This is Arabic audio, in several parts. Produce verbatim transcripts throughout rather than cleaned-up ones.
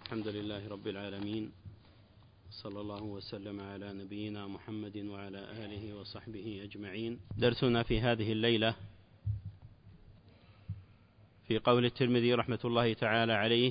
الحمد لله رب العالمين، صلى الله وسلم على نبينا محمد وعلى آله وصحبه أجمعين. درسنا في هذه الليلة في قول الترمذي رحمة الله تعالى عليه: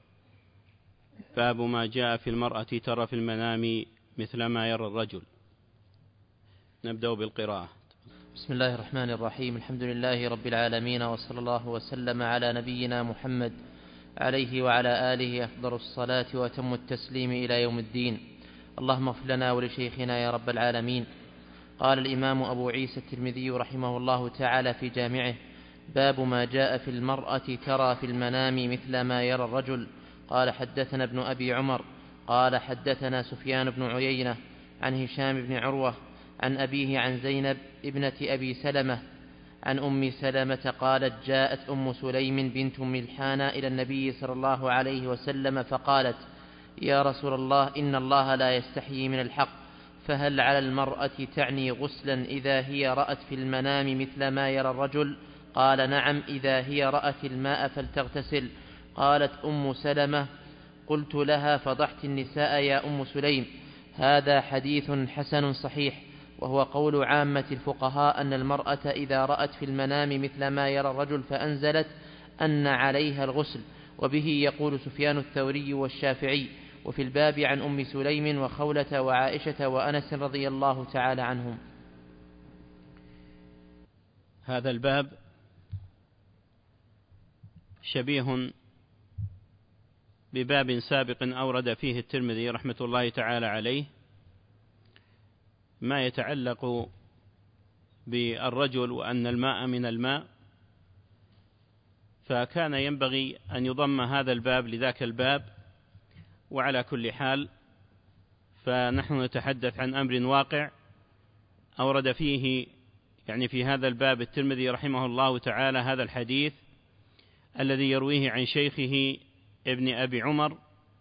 باب ما جاء في المرأة ترى في المنام مثل ما يرى الرجل. نبدأ بالقراءة. بسم الله الرحمن الرحيم. الحمد لله رب العالمين، وصلى الله وسلم على نبينا محمد عليه وعلى آله أفضل الصلاة وأتم التسليم إلى يوم الدين. اللهم اغفر لنا ولشيخنا يا رب العالمين. قال الإمام أبو عيسى الترمذي رحمه الله تعالى في جامعه: باب ما جاء في المرأة ترى في المنام مثل ما يرى الرجل. قال: حدثنا ابن أبي عمر قال: حدثنا سفيان بن عيينة عن هشام بن عروة عن أبيه عن زينب ابنة أبي سلمة عن أم سلمة قالت: جاءت أم سليم بنت ملحان إلى النبي صلى الله عليه وسلم فقالت: يا رسول الله، إن الله لا يستحيي من الحق، فهل على المرأة تعني غسلا إذا هي رأت في المنام مثل ما يرى الرجل؟ قال: نعم، إذا هي رأت الماء فلتغتسل. قالت أم سلمة: قلت لها: فضحت النساء يا أم سليم. هذا حديث حسن صحيح، وهو قول عامة الفقهاء أن المرأة إذا رأت في المنام مثل ما يرى الرجل فأنزلت أن عليها الغسل، وبه يقول سفيان الثوري والشافعي. وفي الباب عن أم سليم وخولة وعائشة وأنس رضي الله تعالى عنهم. هذا الباب شبيه بباب سابق أورد فيه الترمذي رحمة الله تعالى عليه ما يتعلق بالرجل وأن الماء من الماء، فكان ينبغي أن يضم هذا الباب لذاك الباب. وعلى كل حال فنحن نتحدث عن أمر واقع أورد فيه يعني في هذا الباب الترمذي رحمه الله تعالى هذا الحديث الذي يرويه عن شيخه ابن أبي عمر.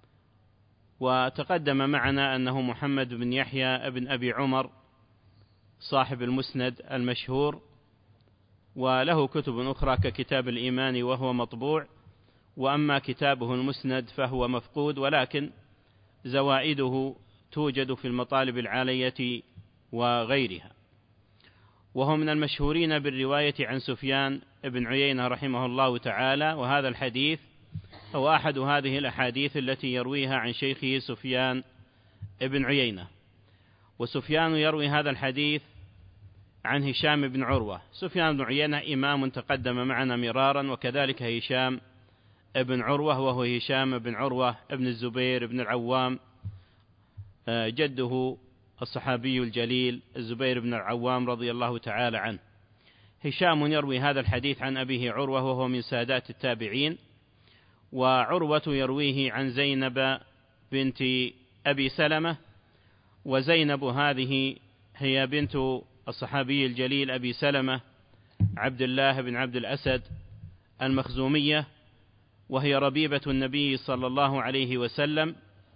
وتقدم معنا أنه محمد بن يحيى ابن أبي عمر صاحب المسند المشهور، وله كتب أخرى ككتاب الإيمان وهو مطبوع، وأما كتابه المسند فهو مفقود، ولكن زوائده توجد في المطالب العالية وغيرها. وهو من المشهورين بالرواية عن سفيان بن عيينة رحمه الله تعالى، وهذا الحديث هو أحد هذه الأحاديث التي يرويها عن شيخه سفيان بن عيينة. وسفيان يروي هذا الحديث عن هشام بن عروة. سفيان بن عيينة إمام تقدم معنا مرارا، وكذلك هشام بن عروة وهو هشام بن عروة ابن الزبير بن العوام، جده الصحابي الجليل الزبير بن العوام رضي الله تعالى عنه. هشام يروي هذا الحديث عن أبيه عروة وهو من سادات التابعين، وعروة يرويه عن زينب بنت أبي سلمة، وزينب هذه هي بنت الصحابي الجليل أبي سلمة عبد الله بن عبد الأسد المخزومية، وهي ربيبة النبي صلى الله عليه وسلم.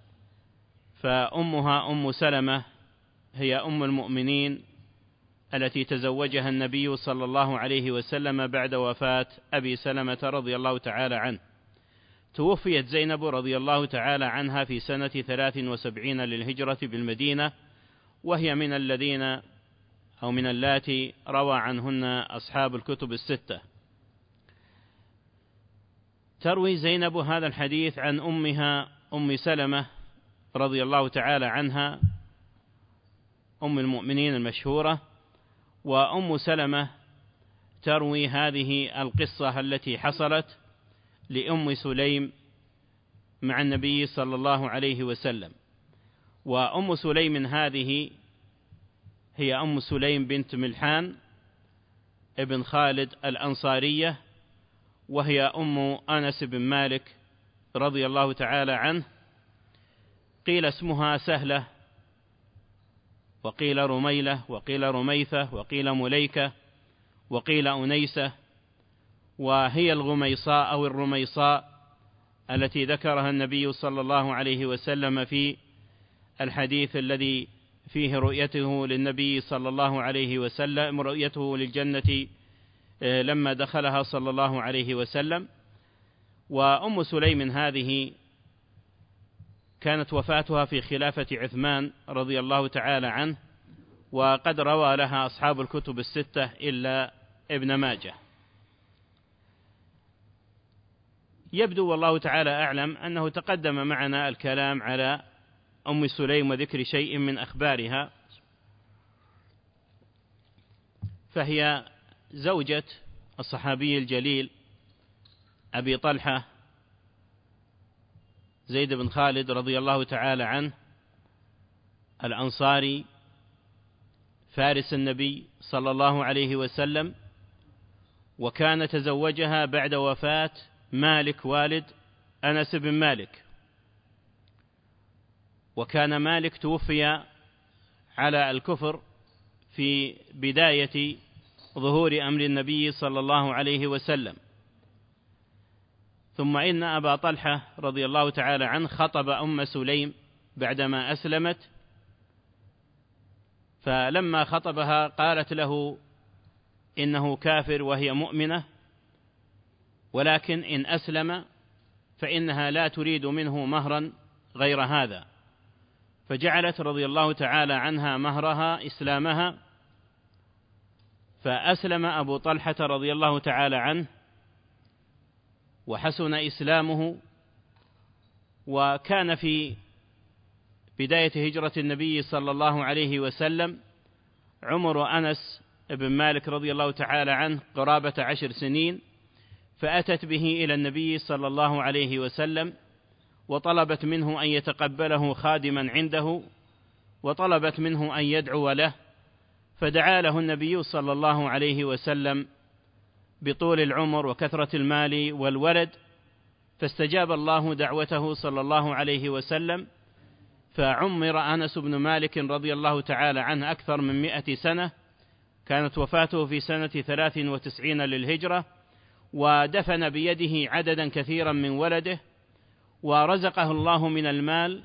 فأمها أم سلمة هي أم المؤمنين التي تزوجها النبي صلى الله عليه وسلم بعد وفاة أبي سلمة رضي الله تعالى عنه. توفيت زينب رضي الله تعالى عنها في سنة ثلاث وسبعين للهجرة بالمدينة، وهي من الذين أو من اللاتي روى عنهن أصحاب الكتب الستة. تروي زينب هذا الحديث عن أمها أم سلمة رضي الله تعالى عنها أم المؤمنين المشهورة، وأم سلمة تروي هذه القصة التي حصلت لأم سليم مع النبي صلى الله عليه وسلم. وأم سليم هذه هي أم سليم بنت ملحان ابن خالد الأنصارية، وهي أم أنس بن مالك رضي الله تعالى عنه. قيل اسمها سهلة، وقيل رميلة، وقيل رميثة، وقيل مليكة، وقيل أنيسة، وهي الغميصاء أو الرميصاء التي ذكرها النبي صلى الله عليه وسلم في الحديث الذي فيه رؤيته للنبي صلى الله عليه وسلم، رؤيته للجنة لما دخلها صلى الله عليه وسلم. وأم سليم هذه كانت وفاتها في خلافة عثمان رضي الله تعالى عنه، وقد روى لها أصحاب الكتب الستة إلا ابن ماجه. يبدو والله تعالى أعلم أنه تقدم معنا الكلام على أم سليم وذكر شيء من أخبارها، فهي زوجة الصحابي الجليل أبي طلحة زيد بن خالد رضي الله تعالى عنه الأنصاري فارس النبي صلى الله عليه وسلم، وكان تزوجها بعد وفاة مالك والد أنس بن مالك، وكان مالك توفي على الكفر في بداية ظهور أمر النبي صلى الله عليه وسلم. ثم إن أبا طلحة رضي الله تعالى عنه خطب أم سليم بعدما أسلمت، فلما خطبها قالت له إنه كافر وهي مؤمنة، ولكن إن أسلم فإنها لا تريد منه مهرا غير هذا، فجعلت رضي الله تعالى عنها مهرها إسلامها. فأسلم أبو طلحة رضي الله تعالى عنه وحسن إسلامه، وكان في بداية هجرة النبي صلى الله عليه وسلم عمر أنس بن مالك رضي الله تعالى عنه قرابة عشر سنين، فأتت به إلى النبي صلى الله عليه وسلم وطلبت منه أن يتقبله خادما عنده، وطلبت منه أن يدعو له، فدعا له النبي صلى الله عليه وسلم بطول العمر وكثرة المال والولد، فاستجاب الله دعوته صلى الله عليه وسلم، فعمر أنس بن مالك رضي الله تعالى عنه أكثر من مئة سنة. كانت وفاته في سنة ثلاث وتسعين للهجرة، ودفن بيده عددا كثيرا من ولده، ورزقه الله من المال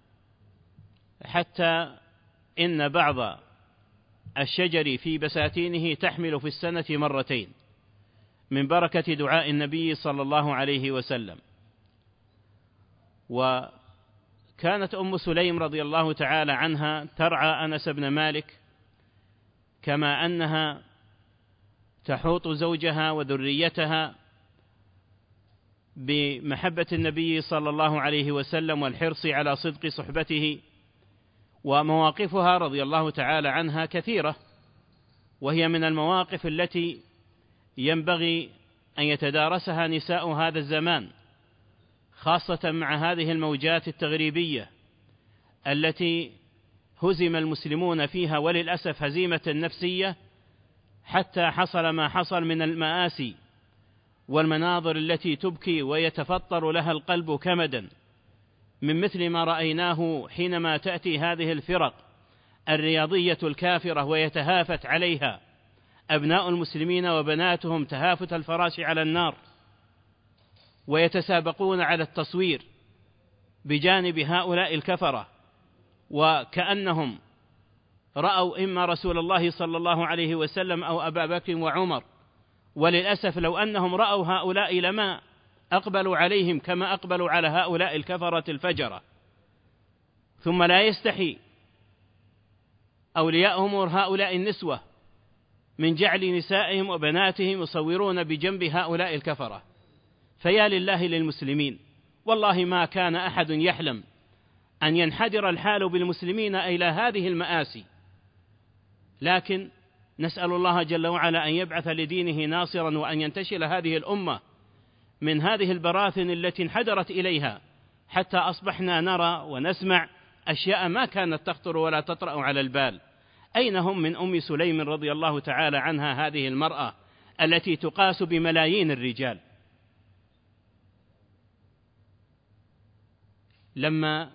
حتى إن بعض الشجر في بساتينه تحمل في السنة مرتين من بركة دعاء النبي صلى الله عليه وسلم. وكانت أم سليم رضي الله تعالى عنها ترعى أنس بن مالك، كما أنها تحوط زوجها وذريتها بمحبة النبي صلى الله عليه وسلم والحرص على صدق صحبته. ومواقفها رضي الله تعالى عنها كثيرة، وهي من المواقف التي ينبغي أن يتدارسها نساء هذا الزمان، خاصة مع هذه الموجات التغريبية التي هزم المسلمون فيها وللأسف هزيمة نفسية، حتى حصل ما حصل من المآسي والمناظر التي تبكي ويتفطر لها القلب كمدا، من مثل ما رأيناه حينما تأتي هذه الفرق الرياضية الكافرة ويتهافت عليها أبناء المسلمين وبناتهم تهافت الفراش على النار، ويتسابقون على التصوير بجانب هؤلاء الكفرة، وكأنهم رأوا إما رسول الله صلى الله عليه وسلم أو أبا بكر وعمر. وللأسف لو أنهم رأوا هؤلاء لما أقبلوا عليهم كما أقبلوا على هؤلاء الكفرة الفجرة. ثم لا يستحي أولياء أمور هؤلاء النسوة من جعل نسائهم وبناتهم يصورون بجنب هؤلاء الكفرة. فيا لله للمسلمين، والله ما كان أحد يحلم أن ينحدر الحال بالمسلمين إلى هذه المآسي، لكن نسأل الله جل وعلا أن يبعث لدينه ناصرا، وأن ينتشل هذه الأمة من هذه البراثن التي انحدرت إليها، حتى أصبحنا نرى ونسمع أشياء ما كانت تخطر ولا تطرأ على البال. أين هم من أم سليم رضي الله تعالى عنها، هذه المرأة التي تقاس بملايين الرجال؟ لما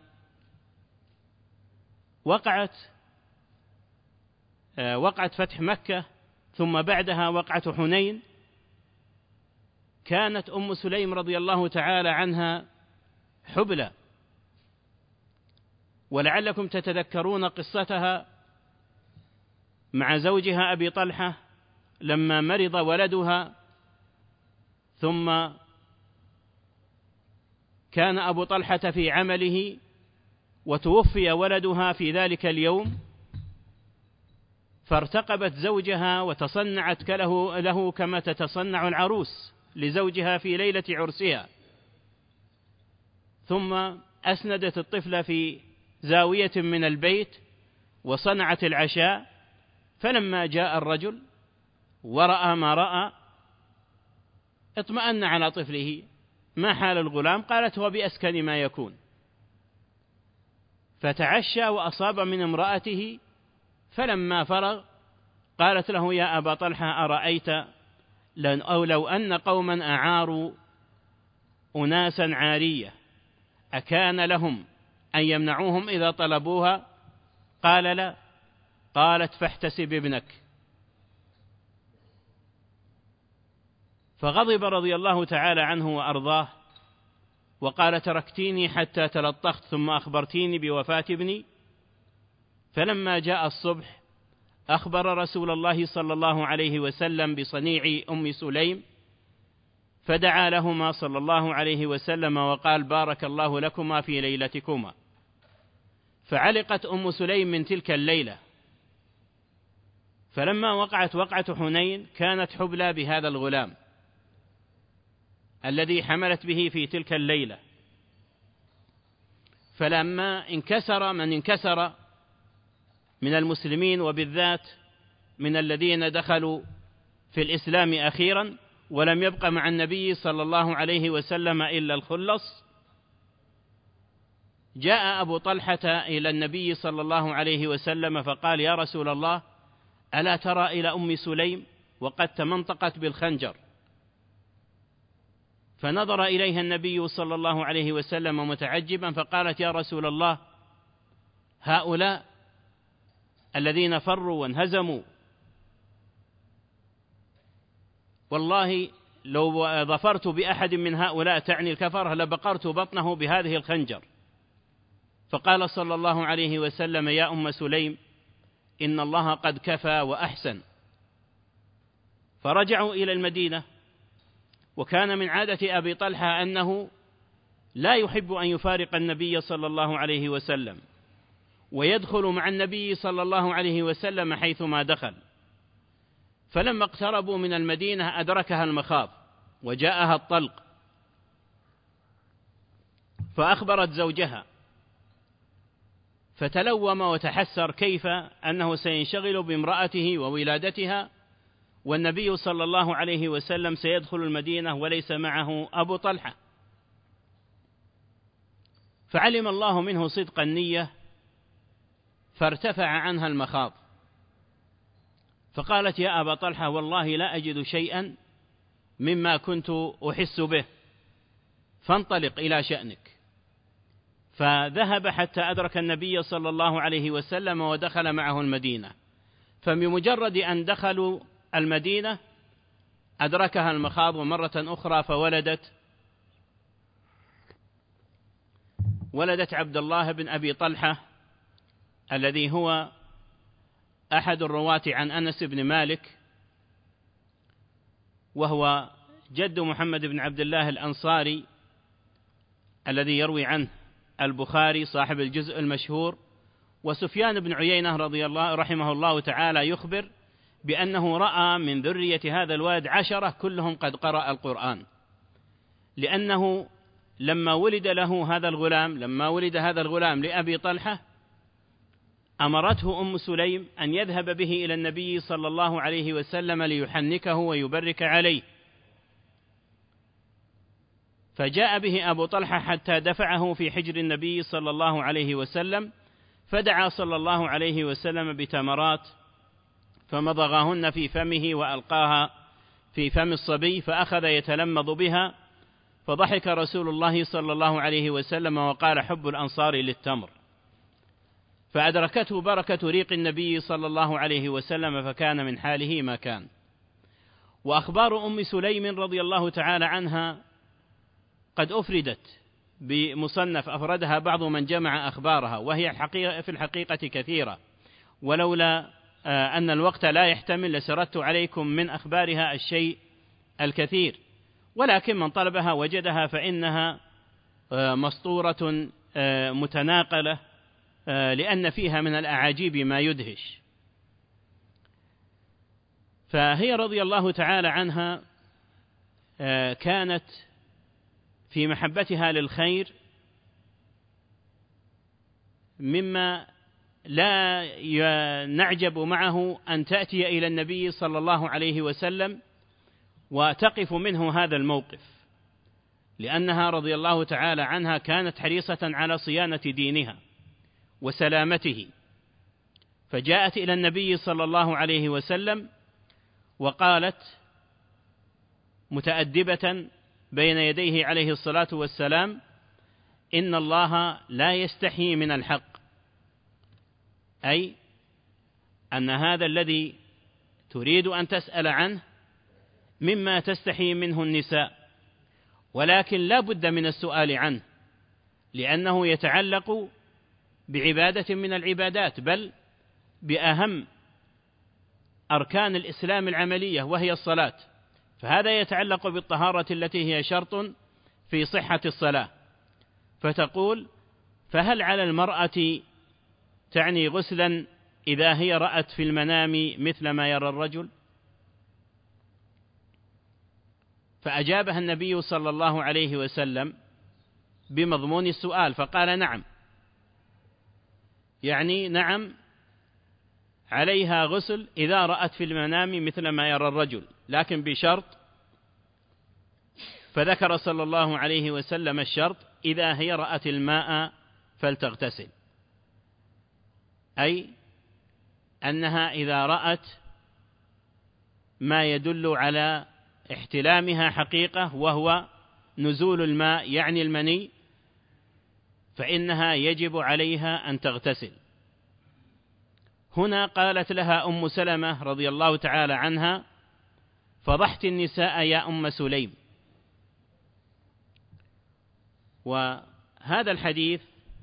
وقعت وقعت فتح مكة، ثم بعدها وقعة حنين، كانت أم سليم رضي الله تعالى عنها حبلى، ولعلكم تتذكرون قصتها مع زوجها أبي طلحة لما مرض ولدها، ثم كان أبو طلحة في عمله وتوفي ولدها في ذلك اليوم، فارتقبت زوجها وتصنعت له, له كما تتصنع العروس لزوجها في ليلة عرسها، ثم أسندت الطفل في زاوية من البيت وصنعت العشاء. فلما جاء الرجل ورأى ما رأى اطمأن على طفله: ما حال الغلام؟ قالت: هو بأسكن ما يكون. فتعشى وأصاب من امرأته، فلما فرغ قالت له: يا أبا طلحة، أرأيت أو لو أن قوما أعاروا أناسا عارية أكان لهم أن يمنعوهم إذا طلبوها؟ قال: لا. قالت: فاحتسب ابنك. فغضب رضي الله تعالى عنه وأرضاه وقال: تركتيني حتى تلطخت ثم أخبرتيني بوفاة ابني. فلما جاء الصبح أخبر رسول الله صلى الله عليه وسلم بصنيع أم سليم، فدعا لهما صلى الله عليه وسلم وقال: بارك الله لكما في ليلتكما. فعلقت أم سليم من تلك الليلة. فلما وقعت وقعة حنين كانت حبلى بهذا الغلام الذي حملت به في تلك الليلة. فلما انكسر من انكسر من المسلمين، وبالذات من الذين دخلوا في الإسلام أخيرا، ولم يبق مع النبي صلى الله عليه وسلم إلا الخلص، جاء أبو طلحة إلى النبي صلى الله عليه وسلم فقال: يا رسول الله، ألا ترى إلى أم سليم وقد تمنطقت بالخنجر؟ فنظر إليها النبي صلى الله عليه وسلم متعجبا، فقالت: يا رسول الله، هؤلاء الذين فروا وانهزموا والله لو ظفرت بأحد من هؤلاء، تعني الكفرة، لبقرت بطنه بهذه الخنجر. فقال صلى الله عليه وسلم: يا أم سليم، إن الله قد كفى وأحسن. فرجعوا إلى المدينة، وكان من عادة أبي طلحة أنه لا يحب أن يفارق النبي صلى الله عليه وسلم، ويدخل مع النبي صلى الله عليه وسلم حيثما دخل. فلما اقتربوا من المدينة أدركها المخاض وجاءها الطلق، فأخبرت زوجها، فتلوم وتحسر كيف أنه سينشغل بامرأته وولادتها والنبي صلى الله عليه وسلم سيدخل المدينة وليس معه أبو طلحة. فعلم الله منه صدق النية فارتفع عنها المخاض، فقالت: يا أبا طلحة، والله لا أجد شيئا مما كنت أحس به، فانطلق إلى شأنك. فذهب حتى أدرك النبي صلى الله عليه وسلم ودخل معه المدينة. فبمجرد أن دخلوا المدينة أدركها المخاض مرة أخرى، فولدت ولدت عبد الله بن أبي طلحة الذي هو أحد الرواة عن أنس بن مالك، وهو جد محمد بن عبد الله الأنصاري الذي يروي عنه البخاري صاحب الجزء المشهور. وسفيان بن عيينة رضي الله رحمه الله تعالى يخبر بأنه رأى من ذرية هذا الولد عشرة كلهم قد قرأ القرآن، لأنه لما ولد له هذا الغلام لما ولد هذا الغلام لأبي طلحة أمرته أم سليم أن يذهب به إلى النبي صلى الله عليه وسلم ليحنكه ويبرك عليه. فجاء به أبو طلحة حتى دفعه في حجر النبي صلى الله عليه وسلم، فدعا صلى الله عليه وسلم بتمرات فمضغهن في فمه وألقاها في فم الصبي، فأخذ يتلمض بها، فضحك رسول الله صلى الله عليه وسلم وقال: حب الأنصار للتمر. فأدركته بركة ريق النبي صلى الله عليه وسلم، فكان من حاله ما كان. وأخبار أم سليم رضي الله تعالى عنها قد أفردت بمصنف أفردها بعض من جمع أخبارها، وهي في الحقيقة كثيرة، ولولا أن الوقت لا يحتمل لسردت عليكم من أخبارها الشيء الكثير، ولكن من طلبها وجدها، فإنها مسطورة متناقلة لأن فيها من الأعاجيب ما يدهش. فهي رضي الله تعالى عنها كانت في محبتها للخير مما لا نعجب معه أن تأتي إلى النبي صلى الله عليه وسلم وتقف منه هذا الموقف، لأنها رضي الله تعالى عنها كانت حريصة على صيانة دينها وسلامته، فجاءت إلى النبي صلى الله عليه وسلم وقالت متأدبة بين يديه عليه الصلاة والسلام: إن الله لا يستحيي من الحق، أي أن هذا الذي تريد أن تسأل عنه مما تستحي منه النساء، ولكن لا بد من السؤال عنه، لأنه يتعلق بعبادة من العبادات، بل بأهم أركان الإسلام العملية وهي الصلاة، فهذا يتعلق بالطهارة التي هي شرط في صحة الصلاة. فتقول: فهل على المرأة تعني غسلا إذا هي رأت في المنام مثل ما يرى الرجل؟ فأجابها النبي صلى الله عليه وسلم بمضمون السؤال فقال: نعم، يعني نعم عليها غسل إذا رأت في المنام مثل ما يرى الرجل، لكن بشرط. فذكر صلى الله عليه وسلم الشرط: إذا هي رأت الماء فلتغتسل، أي أنها إذا رأت ما يدل على احتلامها حقيقة وهو نزول الماء يعني المني، فإنها يجب عليها أن تغتسل. هنا قالت لها أم سلمة رضي الله تعالى عنها: فضحت النساء يا أم سليم. وهذا الحديث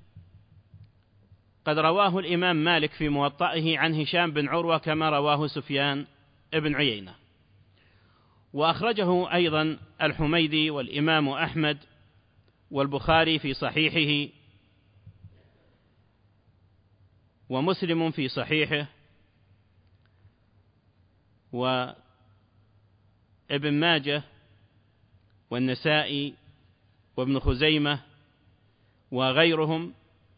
قد رواه الإمام مالك في موطئه عن هشام بن عروة كما رواه سفيان بن عيينة، وأخرجه أيضا الحميدي والإمام أحمد والبخاري في صحيحه، ومسلم في صحيحه، وابن ماجه والنسائي وابن خزيمة وغيرهم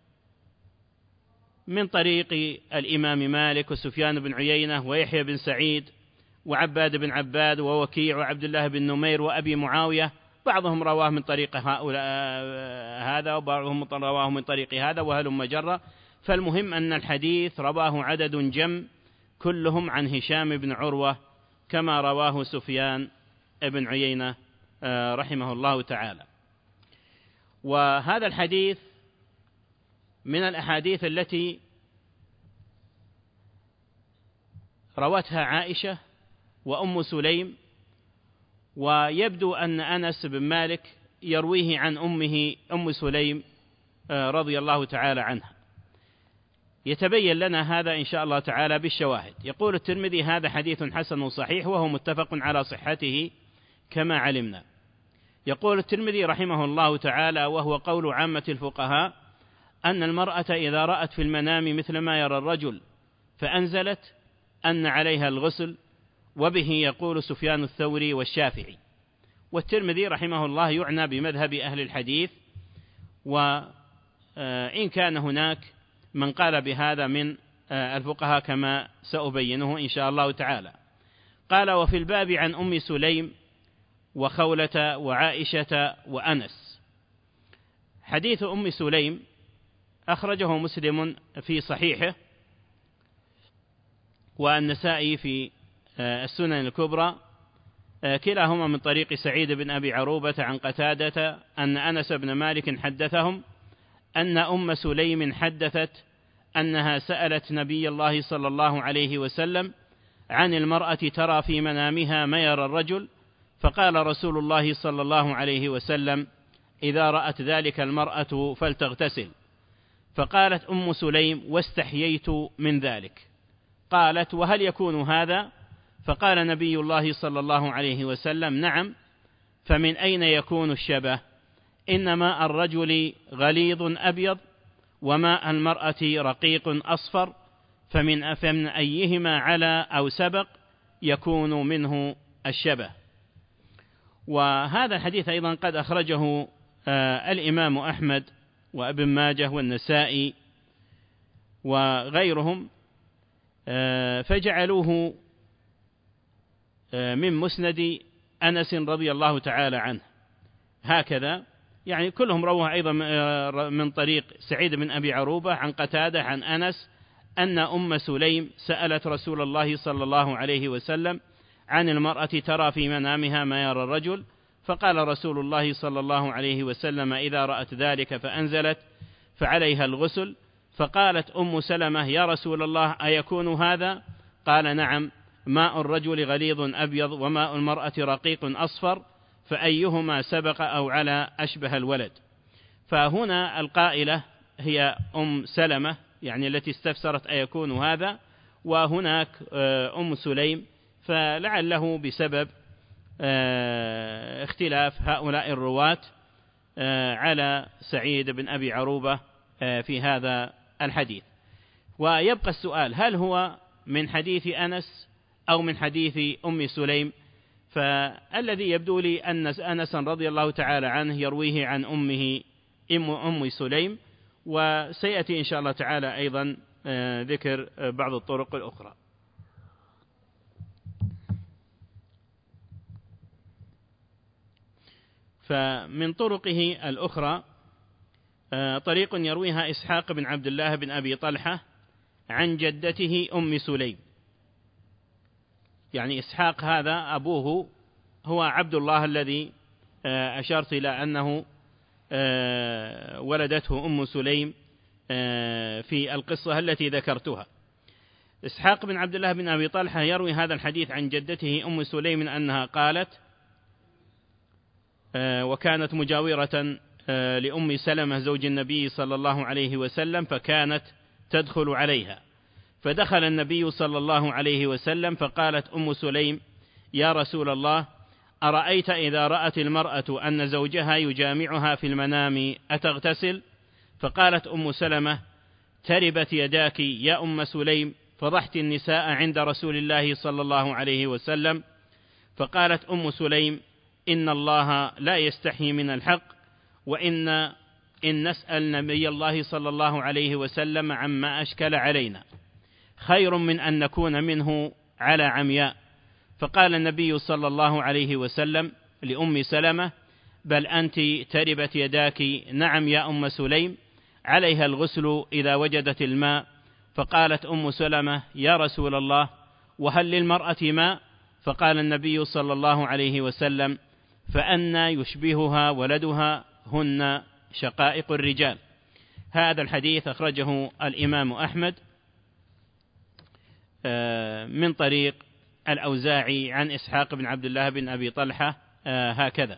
من طريق الإمام مالك وسفيان بن عيينة ويحيى بن سعيد وعباد بن عباد ووكيع وعبد الله بن نمير وأبي معاوية. بعضهم رواه من طريق هؤلاء هذا وبعضهم رواه من طريق هذا وهلم جرة. فالمهم أن الحديث رواه عدد جم كلهم عن هشام بن عروة كما رواه سفيان بن عيينة رحمه الله تعالى. وهذا الحديث من الأحاديث التي روتها عائشة وأم سليم، ويبدو أن أنس بن مالك يرويه عن أمه أم سليم رضي الله تعالى عنها. يتبين لنا هذا إن شاء الله تعالى بالشواهد. يقول الترمذي: هذا حديث حسن صحيح، وهو متفق على صحته كما علمنا. يقول الترمذي رحمه الله تعالى: وهو قول عامة الفقهاء أن المرأة إذا رأت في المنام مثل ما يرى الرجل فأنزلت أن عليها الغسل، وبه يقول سفيان الثوري والشافعي. والترمذي رحمه الله يعنى بمذهب أهل الحديث، وإن كان هناك من قال بهذا من الفقهاء كما سأبينه إن شاء الله تعالى. قال: وفي الباب عن أم سليم وخولة وعائشة وأنس. حديث أم سليم أخرجه مسلم في صحيحه، والنسائي في السنن الكبرى، كلاهما من طريق سعيد بن أبي عروبة عن قتادة أن أنس بن مالك حدثهم أن أم سليم حدثت أنها سألت نبي الله صلى الله عليه وسلم عن المرأة ترى في منامها ما يرى الرجل، فقال رسول الله صلى الله عليه وسلم: إذا رأت ذلك المرأة فلتغتسل. فقالت أم سليم: واستحييت من ذلك. قالت: وهل يكون هذا؟ فقال نبي الله صلى الله عليه وسلم: نعم. فمن أين يكون الشبه؟ إن ماء الرجل غليظ أبيض، وماء المرأة رقيق أصفر فمن فمن أيهما على أو سبق يكون منه الشبه. وهذا الحديث أيضا قد أخرجه الإمام أحمد وابن ماجه والنسائي وغيرهم، فجعلوه من مسند أنس رضي الله تعالى عنه هكذا، يعني كلهم رواه أيضا من طريق سعيد بن أبي عروبة عن قتادة عن أنس أن أم سليم سألت رسول الله صلى الله عليه وسلم عن المرأة ترى في منامها ما يرى الرجل، فقال رسول الله صلى الله عليه وسلم إذا رأت ذلك فأنزلت فعليها الغسل. فقالت أم سلمة يا رسول الله أيكون هذا؟ قال نعم، ماء الرجل غليظ أبيض وماء المرأة رقيق أصفر فأيهما سبق أو على أشبه الولد. فهنا القائلة هي أم سلمة يعني التي استفسرت أيكون هذا، وهناك أم سليم، فلعله بسبب اختلاف هؤلاء الرواة على سعيد بن أبي عروبة في هذا الحديث. ويبقى السؤال هل هو من حديث أنس أو من حديث أم سليم؟ فالذي يبدو لي أن أنس رضي الله تعالى عنه يرويه عن أمه أم أم سليم، وسيأتي إن شاء الله تعالى أيضا ذكر بعض الطرق الأخرى. فمن طرقه الأخرى طريق يرويها إسحاق بن عبد الله بن أبي طلحة عن جدته أم سليم، يعني إسحاق هذا أبوه هو عبد الله الذي أشرت إلى أنه ولدته أم سليم في القصة التي ذكرتها. إسحاق بن عبد الله بن أبي طلحة يروي هذا الحديث عن جدته أم سليم أنها قالت وكانت مجاورة لأم سلمة زوج النبي صلى الله عليه وسلم فكانت تدخل عليها، فدخل النبي صلى الله عليه وسلم فقالت أم سليم يا رسول الله أرأيت إذا رأت المرأة أن زوجها يجامعها في المنام أتغتسل؟ فقالت أم سلمة تربت يداك يا أم سليم فضحت النساء عند رسول الله صلى الله عليه وسلم. فقالت أم سليم إن الله لا يستحي من الحق، وإن إن نسأل نبي الله صلى الله عليه وسلم عما أشكل علينا خير من أن نكون منه على عمياء. فقال النبي صلى الله عليه وسلم لأم سلمة بل أنت تربت يداك نعم يا أم سليم، عليها الغسل إذا وجدت الماء. فقالت أم سلمة يا رسول الله وهل للمرأة ماء؟ فقال النبي صلى الله عليه وسلم فأنى يشبهها ولدها هن شقائق الرجال. هذا الحديث أخرجه الإمام أحمد من طريق الأوزاعي عن إسحاق بن عبد الله بن أبي طلحة هكذا.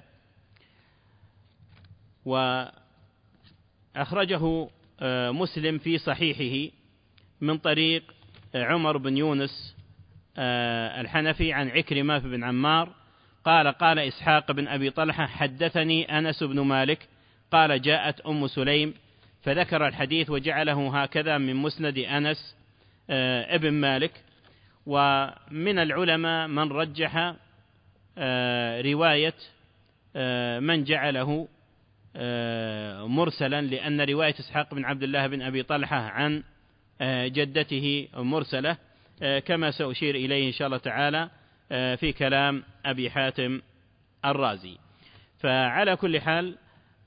وأخرجه مسلم في صحيحه من طريق عمر بن يونس الحنفي عن عكرمة بن عمار قال قال إسحاق بن أبي طلحة حدثني أنس بن مالك قال جاءت أم سليم، فذكر الحديث وجعله هكذا من مسند أنس ابن مالك. ومن العلماء من رجح رواية من جعله مرسلا، لأن رواية إسحاق بن عبد الله بن أبي طلحة عن جدته مرسلة، كما سأشير إليه إن شاء الله تعالى في كلام أبي حاتم الرازي. فعلى كل حال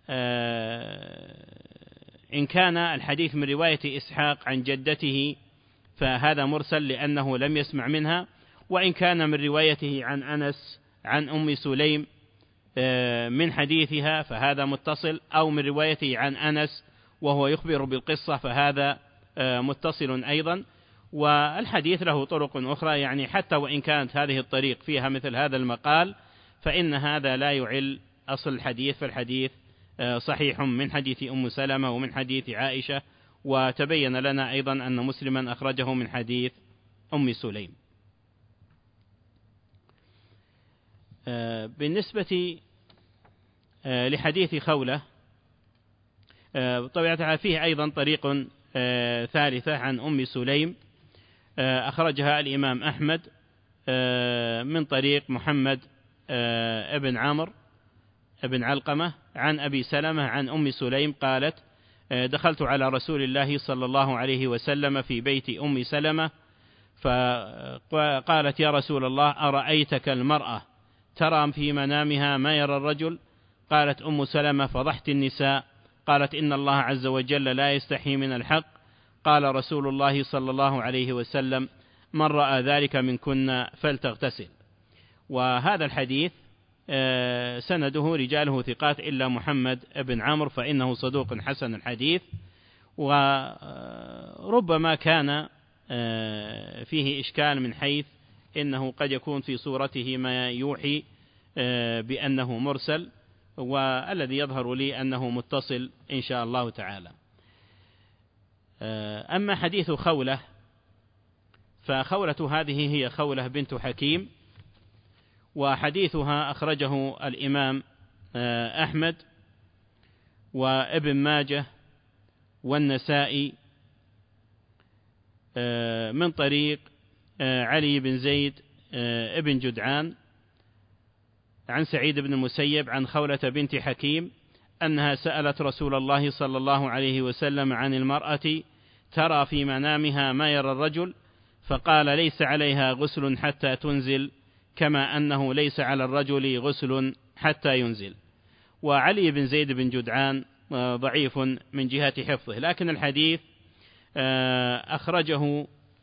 إن كان الحديث من رواية إسحاق عن جدته فهذا مرسل لأنه لم يسمع منها، وإن كان من روايته عن أنس عن أم سليم من حديثها فهذا متصل، أو من روايته عن أنس وهو يخبر بالقصة فهذا متصل أيضا. والحديث له طرق أخرى، يعني حتى وإن كانت هذه الطريق فيها مثل هذا المقال فإن هذا لا يعل أصل الحديث، فالحديث صحيح من حديث أم سلمة ومن حديث عائشة. وتبين لنا أيضا أن مسلما أخرجه من حديث أم سليم. بالنسبة لحديث خولة بطبيعة فيه أيضا طريق ثالثة عن أم سليم أخرجها الإمام أحمد من طريق محمد ابن عمرو ابن علقمة عن أبي سلمة عن أم سليم قالت: دخلت على رسول الله صلى الله عليه وسلم في بيت أم سلمة فقالت: يا رسول الله، أرأيتك المرأة ترى في منامها ما يرى الرجل؟ قالت أم سلمة: فضحت النساء. قالت: إن الله عز وجل لا يستحي من الحق. قال رسول الله صلى الله عليه وسلم: من رأى ذلك منكن فلتغتسل. وهذا الحديث سنده رجاله ثقات إلا محمد بن عمرو فإنه صدوق حسن الحديث، وربما كان فيه إشكال من حيث إنه قد يكون في صورته ما يوحي بأنه مرسل، والذي يظهر لي أنه متصل إن شاء الله تعالى. أما حديث خولة، فخولة هذه هي خولة بنت حكيم، وحديثها أخرجه الإمام أحمد وابن ماجه والنسائي من طريق علي بن زيد ابن جدعان عن سعيد بن المسيب عن خولة بنت حكيم أنها سألت رسول الله صلى الله عليه وسلم عن المرأة ترى في منامها ما يرى الرجل، فقال: ليس عليها غسل حتى تنزل، كما أنه ليس على الرجل غسل حتى ينزل. وعلي بن زيد بن جدعان ضعيف من جهة حفظه، لكن الحديث أخرجه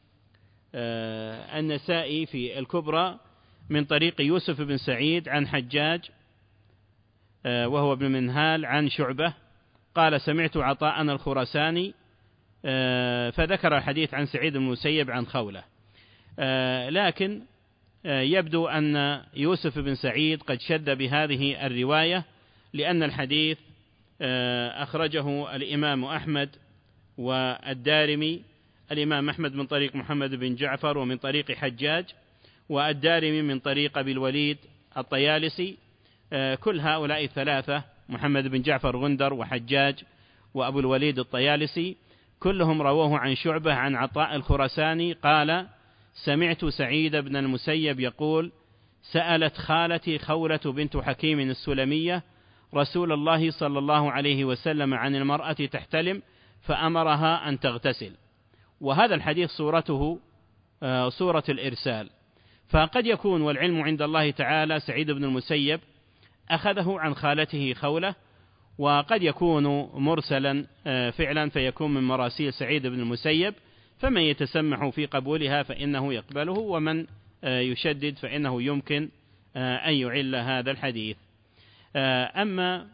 النسائي في الكبرى من طريق يوسف بن سعيد عن حجاج وهو ابن منهال عن شعبة قال: سمعت عطاء الخراساني، فذكر الحديث عن سعيد بن المسيب عن خولة. لكن يبدو أن يوسف بن سعيد قد شد بهذه الرواية، لأن الحديث أخرجه الإمام أحمد والدارمي، الإمام أحمد من طريق محمد بن جعفر ومن طريق حجاج، والدارمي من طريق أبي الوليد الطيالسي. كل هؤلاء الثلاثة، محمد بن جعفر غندر وحجاج وأبو الوليد الطيالسي، كلهم رووه عن شعبة عن عطاء الخراساني قال: سمعت سعيد بن المسيب يقول: سألت خالتي خولة بنت حكيم السلمية رسول الله صلى الله عليه وسلم عن المرأة تحتلم فأمرها أن تغتسل. وهذا الحديث صورته صورة الإرسال، فقد يكون والعلم عند الله تعالى سعيد بن المسيب أخذه عن خالته خولة، وقد يكون مرسلا فعلا فيكون من مراسيل سعيد بن المسيب، فمن يتسمح في قبولها فإنه يقبله، ومن يشدد فإنه يمكن أن يعل هذا الحديث. أما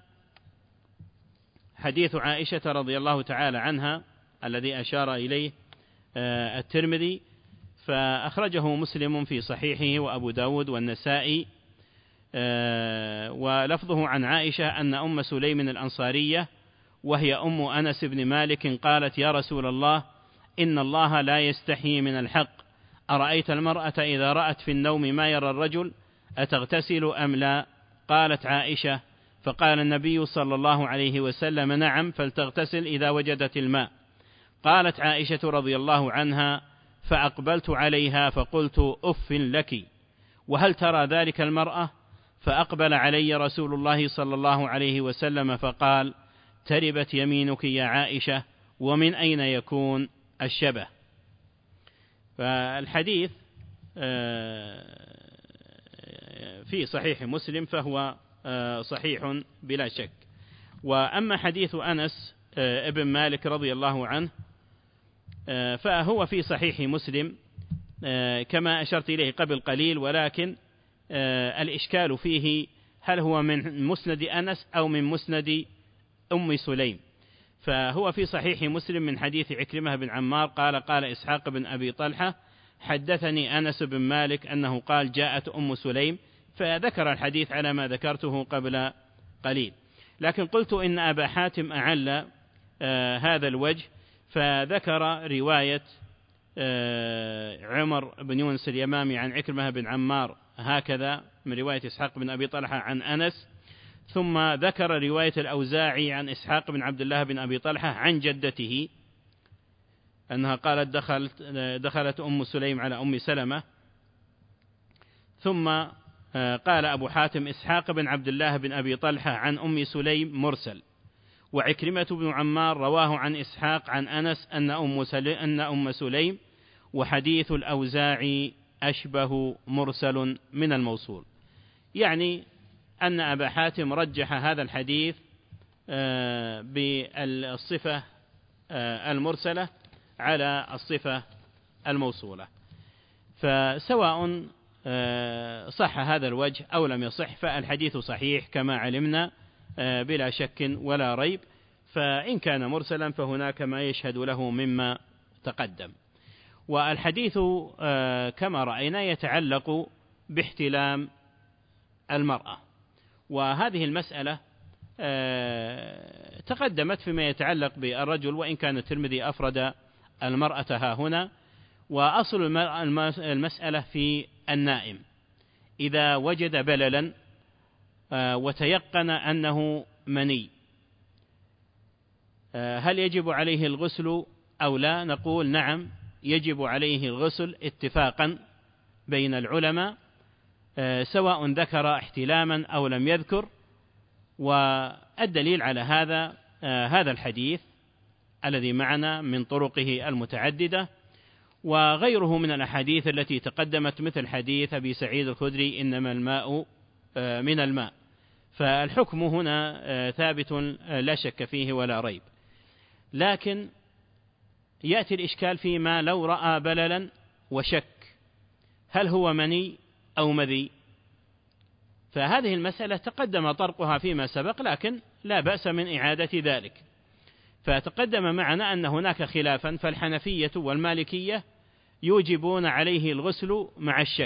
حديث عائشة رضي الله تعالى عنها الذي أشار إليه الترمذي، فأخرجه مسلم في صحيحه وأبو داود والنسائي، ولفظه عن عائشة أن أم سليم الأنصارية وهي أم أنس بن مالك قالت: يا رسول الله، إن الله لا يستحي من الحق، أرأيت المرأة إذا رأت في النوم ما يرى الرجل أتغتسل أم لا؟ قالت عائشة: فقال النبي صلى الله عليه وسلم: نعم، فلتغتسل إذا وجدت الماء. قالت عائشة رضي الله عنها: فأقبلت عليها فقلت: أف لك، وهل ترى ذلك المرأة؟ فأقبل علي رسول الله صلى الله عليه وسلم فقال: تربت يمينك يا عائشة، ومن أين يكون الشبه؟ فالحديث في صحيح مسلم فهو صحيح بلا شك. وأما حديث أنس ابن مالك رضي الله عنه فهو في صحيح مسلم كما أشرت إليه قبل قليل، ولكن الإشكال فيه هل هو من مسند أنس أو من مسند أم سليم. فهو في صحيح مسلم من حديث عكرمة بن عمار قال: قال إسحاق بن أبي طلحة: حدثني أنس بن مالك أنه قال: جاءت أم سليم، فذكر الحديث على ما ذكرته قبل قليل. لكن قلت إن أبا حاتم أعل آه هذا الوجه، فذكر رواية آه عمر بن يونس اليمامي عن عكرمة بن عمار هكذا من رواية إسحاق بن أبي طلحة عن أنس، ثم ذكر رواية الأوزاعي عن إسحاق بن عبد الله بن أبي طلحة عن جدته أنها قالت دخلت, دخلت أم سليم على أم سلمة. ثم قال أبو حاتم إسحاق بن عبد الله بن أبي طلحة عن أم سليم مرسل. وعكرمة بن عمار رواه عن إسحاق عن أنس أن أم سليم, أن أم سليم وحديث الأوزاعي أشبه مرسل من الموصول. يعني أن أبا حاتم رجح هذا الحديث بالصفة المرسلة على الصفة الموصولة. فسواء صح هذا الوجه أو لم يصح فالحديث صحيح كما علمنا بلا شك ولا ريب. فإن كان مرسلا فهناك ما يشهد له مما تقدم. والحديث كما رأينا يتعلق باحتلام المرأة، وهذه المسألة تقدمت فيما يتعلق بالرجل، وإن كان الترمذي أفرد المرأة ها هنا. وأصل المسألة في النائم إذا وجد بللا وتيقن أنه مني هل يجب عليه الغسل أو لا؟ نقول نعم يجب عليه الغسل اتفاقا بين العلماء، سواء ذكر احتلاما أو لم يذكر. والدليل على هذا هذا الحديث الذي معنا من طرقه المتعددة، وغيره من الأحاديث التي تقدمت مثل حديث أبي سعيد الخدري إنما الماء من الماء. فالحكم هنا ثابت لا شك فيه ولا ريب. لكن يأتي الإشكال فيما لو رأى بللا وشك هل هو مني أو مذي. فهذه المسألة تقدم طرقها فيما سبق، لكن لا بأس من إعادة ذلك. فتقدم معنا أن هناك خلافا، فالحنفية والمالكية يوجبون عليه الغسل مع الشك،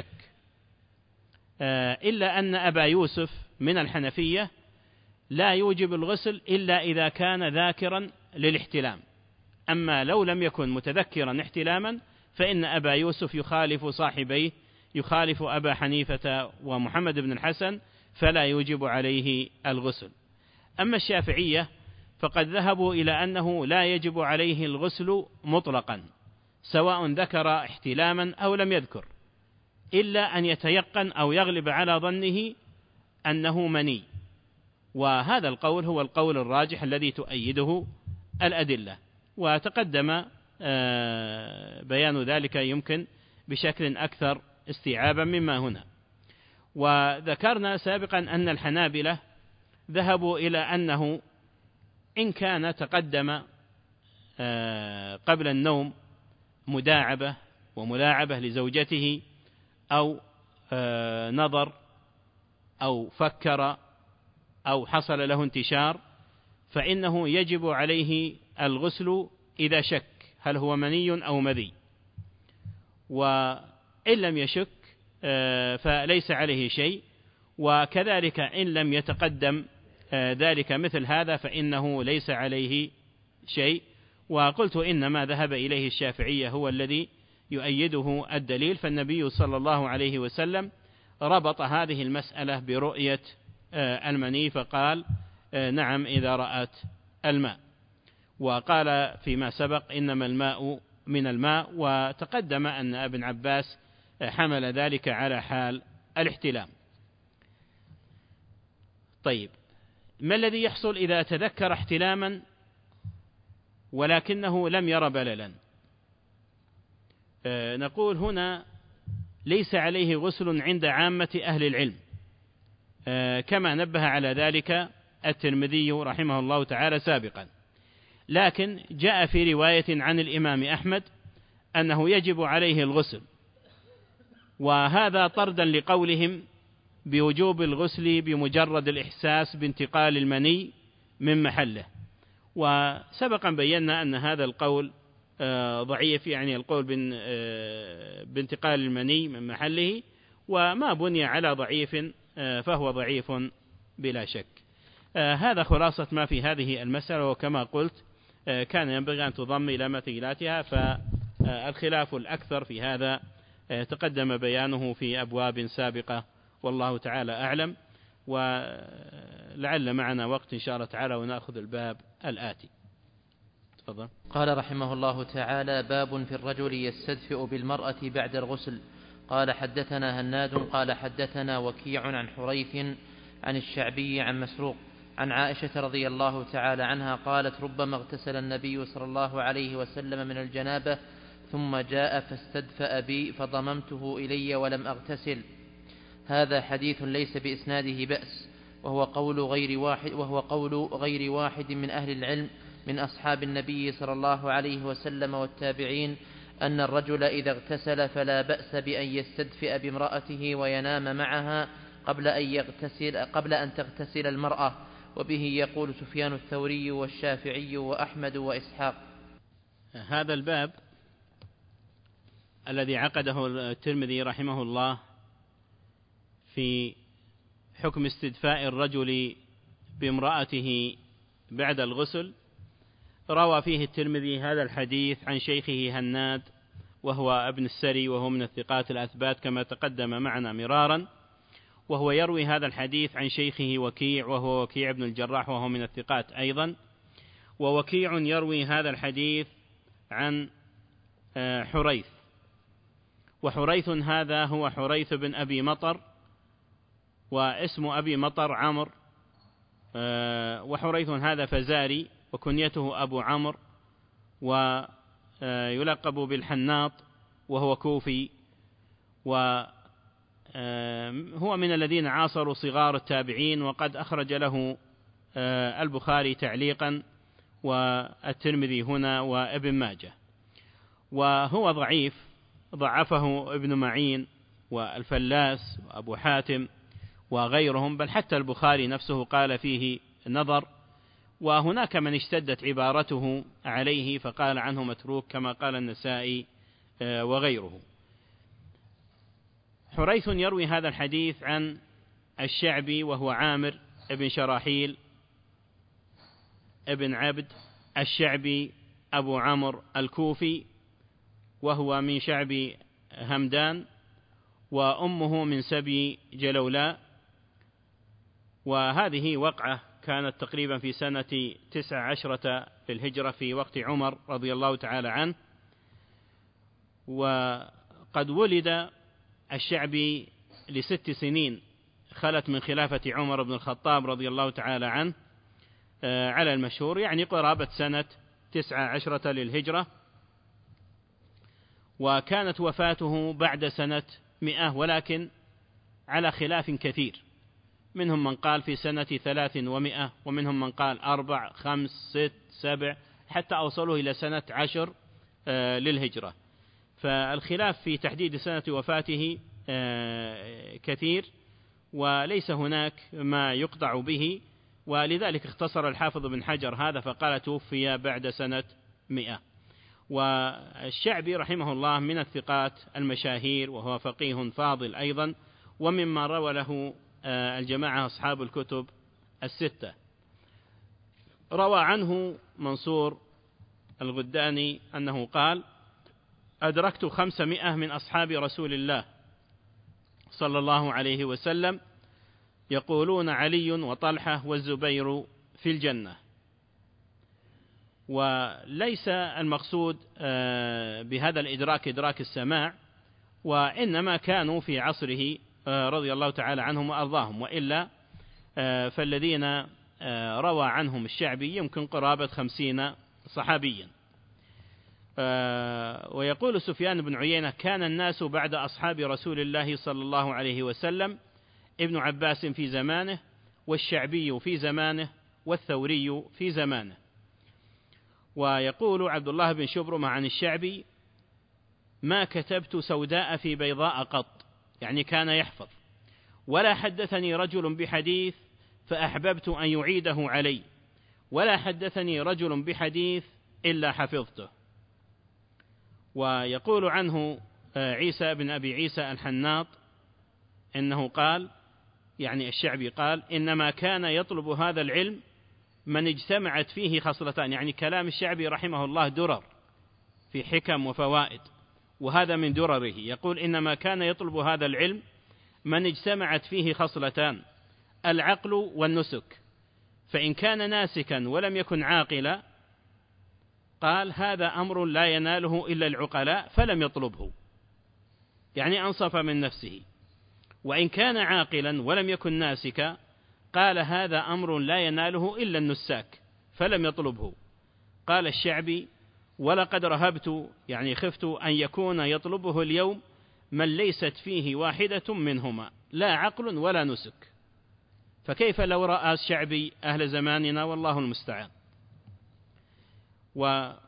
إلا أن أبا يوسف من الحنفية لا يوجب الغسل إلا إذا كان ذاكرا للاحتلام. أما لو لم يكن متذكرا احتلاما فإن أبا يوسف يخالف صاحبيه، يخالف أبا حنيفة ومحمد بن الحسن، فلا يوجب عليه الغسل. أما الشافعية فقد ذهبوا إلى أنه لا يجب عليه الغسل مطلقا سواء ذكر احتلاما أو لم يذكر، إلا أن يتيقن أو يغلب على ظنه أنه مني. وهذا القول هو القول الراجح الذي تؤيده الأدلة، وتقدم بيان ذلك يمكن بشكل أكثر استيعابا مما هنا. وذكرنا سابقا أن الحنابلة ذهبوا إلى أنه إن كان تقدم قبل النوم مداعبة وملاعبة لزوجته أو نظر أو فكر أو حصل له انتشار فإنه يجب عليه الغسل إذا شك هل هو مني أو مذي. وإن لم يشك فليس عليه شيء، وكذلك إن لم يتقدم ذلك مثل هذا فإنه ليس عليه شيء. وقلت إنما ذهب إليه الشافعية هو الذي يؤيده الدليل، فالنبي صلى الله عليه وسلم ربط هذه المسألة برؤية المني فقال نعم إذا رأت الماء، وقال فيما سبق إنما الماء من الماء. وتقدم أن ابن عباس حمل ذلك على حال الاحتلام. طيب، ما الذي يحصل إذا تذكر احتلاما ولكنه لم ير بللا؟ نقول هنا ليس عليه غسل عند عامة أهل العلم، كما نبه على ذلك الترمذي رحمه الله تعالى سابقا. لكن جاء في رواية عن الإمام أحمد أنه يجب عليه الغسل، وهذا طردا لقولهم بوجوب الغسل بمجرد الإحساس بانتقال المني من محله. وسبقا بينا أن هذا القول ضعيف، يعني القول بانتقال المني من محله، وما بني على ضعيف فهو ضعيف بلا شك. هذا خلاصة ما في هذه المسألة، وكما قلت كان ينبغي أن تضم إلى مثيلاتها، فالخلاف الأكثر في هذا تقدم بيانه في أبواب سابقة والله تعالى أعلم. لعل معنا وقت إن شاء الله تعالى ونأخذ الباب الآتي. تفضل. قال رحمه الله تعالى: باب في الرجل يستدفئ بالمرأة بعد الغسل. قال حدثنا هناد قال حدثنا وكيع عن حريث عن الشعبي عن مسروق عن عائشة رضي الله تعالى عنها قالت: ربما اغتسل النبي صلى الله عليه وسلم من الجنابة ثم جاء فاستدفأ بي فضممته إلي ولم أغتسل. هذا حديث ليس بإسناده بأس، وهو قول غير واحد وهو قول غير واحد من أهل العلم من أصحاب النبي صلى الله عليه وسلم والتابعين أن الرجل إذا اغتسل فلا بأس بأن يستدفئ بامرأته وينام معها قبل أن يغتسل قبل أن تغتسل المرأة، وبه يقول سفيان الثوري والشافعي وأحمد وإسحاق. هذا الباب الذي عقده الترمذي رحمه الله في حكم استدفاء الرجل بامرأته بعد الغسل، روى فيه الترمذي هذا الحديث عن شيخه هناد وهو ابن السري وهو من الثقات الأثبات كما تقدم معنا مرارا، وهو يروي هذا الحديث عن شيخه وكيع وهو وكيع بن الجراح وهو من الثقات أيضا، ووكيع يروي هذا الحديث عن حريث، وحريث هذا هو حريث بن أبي مطر، واسم أبي مطر عمرو، وحريث هذا فزاري وكنيته أبو عمرو، ويلقب بالحناط وهو كوفي، وهو من الذين عاصروا صغار التابعين، وقد أخرج له البخاري تعليقا والترمذي هنا وابن ماجه، وهو ضعيف ضعفه ابن معين والفلاس وأبو حاتم وغيرهم، بل حتى البخاري نفسه قال فيه نظر، وهناك من اشتدت عبارته عليه فقال عنه متروك كما قال النسائي وغيره. حريث يروي هذا الحديث عن الشعبي وهو عامر ابن شراحيل ابن عبد الشعبي أبو عمرو الكوفي، وهو من شعب همدان، وأمه من سبي جلولاء، وهذه وقعة كانت تقريبا في سنة تسع عشرة للهجرة في وقت عمر رضي الله تعالى عنه، وقد ولد الشعبي لست سنين خلت من خلافة عمر بن الخطاب رضي الله تعالى عنه على المشهور، يعني قرابة سنة تسع عشرة للهجرة، وكانت وفاته بعد سنة مئة، ولكن على خلاف كثير، منهم من قال في سنة ثلاث ومئة، ومنهم من قال أربع خمس ست سبع، حتى أوصلوا إلى سنة عشر للهجرة، فالخلاف في تحديد سنة وفاته كثير، وليس هناك ما يقطع به، ولذلك اختصر الحافظ بن حجر هذا فقال توفي بعد سنة مئة. والشعبي رحمه الله من الثقات المشاهير، وهو فقيه فاضل أيضا، ومما روى له الجماعة أصحاب الكتب الستة. روى عنه منصور الغداني أنه قال: أدركت خمسمائة من أصحاب رسول الله صلى الله عليه وسلم يقولون علي وطلحة والزبير في الجنة. وليس المقصود بهذا الإدراك إدراك السماع، وإنما كانوا في عصره رضي الله تعالى عنهم وأرضاهم، وإلا فالذين روى عنهم الشعبي يمكن قرابة خمسين صحابيا. ويقول سفيان بن عيينة: كان الناس بعد أصحاب رسول الله صلى الله عليه وسلم ابن عباس في زمانه، والشعبي في زمانه، والثوري في زمانه. ويقول عبد الله بن شبرمة عن الشعبي: ما كتبت سوداء في بيضاء قط، يعني كان يحفظ، ولا حدثني رجل بحديث فأحببت أن يعيده علي، ولا حدثني رجل بحديث إلا حفظته. ويقول عنه عيسى بن أبي عيسى الحناط إنه قال، يعني الشعبي قال: إنما كان يطلب هذا العلم من اجتمعت فيه خصلتان، يعني كلام الشعبي رحمه الله درر في حكم وفوائد، وهذا من درره. يقول: إنما كان يطلب هذا العلم من اجتمعت فيه خصلتان: العقل والنسك، فإن كان ناسكا ولم يكن عاقلا قال هذا أمر لا يناله إلا العقلاء فلم يطلبه، يعني أنصف من نفسه. وإن كان عاقلا ولم يكن ناسكا قال هذا أمر لا يناله إلا النساك فلم يطلبه. قال الشعبي ولقد رهبت، يعني خفت أن يكون يطلبه اليوم من ليست فيه واحدة منهما لا عقل ولا نسك. فكيف لو رأى الشعبي أهل زماننا والله المستعان. وفي